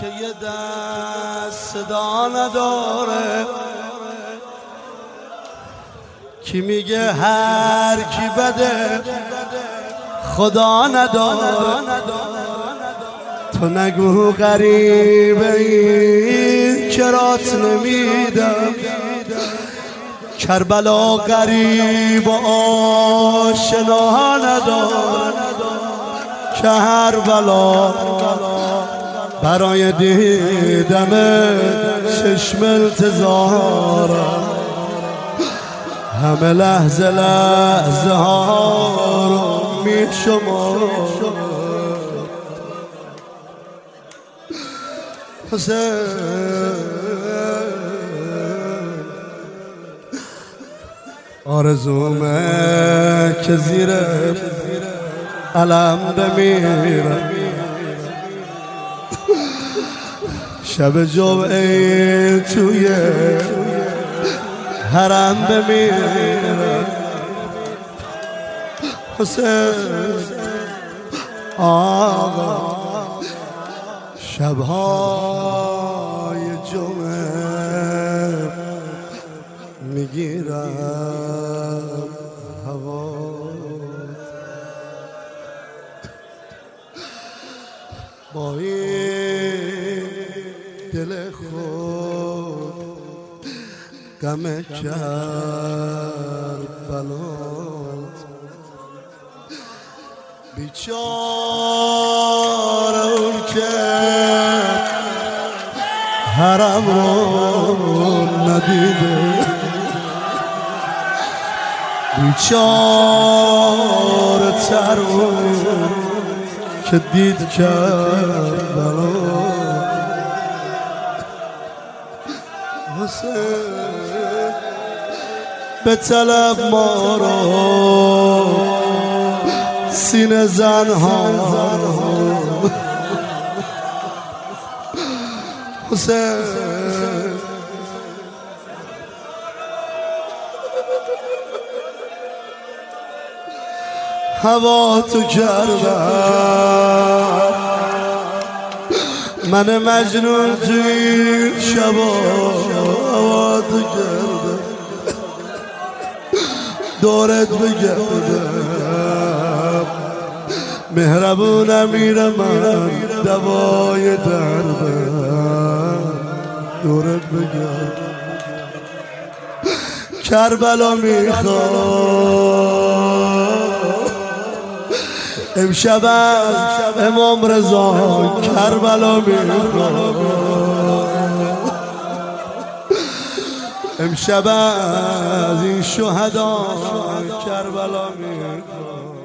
که یه دست صدا نداره، کی میگه هر کی بده خدا نداره. تو نگو غریبه این کرات نمیدم، کربلا غریب و آشنا نداره، که هر بلا برای دیدن چشم التزارم، همه لحظه لحظه ها رو میشمارم. حسین آرزومه که زیر علم بمیرم، شب جمعه توی حرم بمیرم. حسین آقا شبهای جمعه میگیرم هوا، با این دل خود غم کربلات، بیچاره اون که حرم رو ندیده، بیچاره تر اون که دید کربلات. حسین به طلب ما رو سینه زنها، حسین هوا تو کردم من مجنون توی شبا، هوا تو کردم دورت بگردم، مهربون امیر من دوای دردم، دورت بگردم. کربلا میخواد امشب از امام رضا، کربلا میخواد امشب از این شهدا، کربلا میخواد.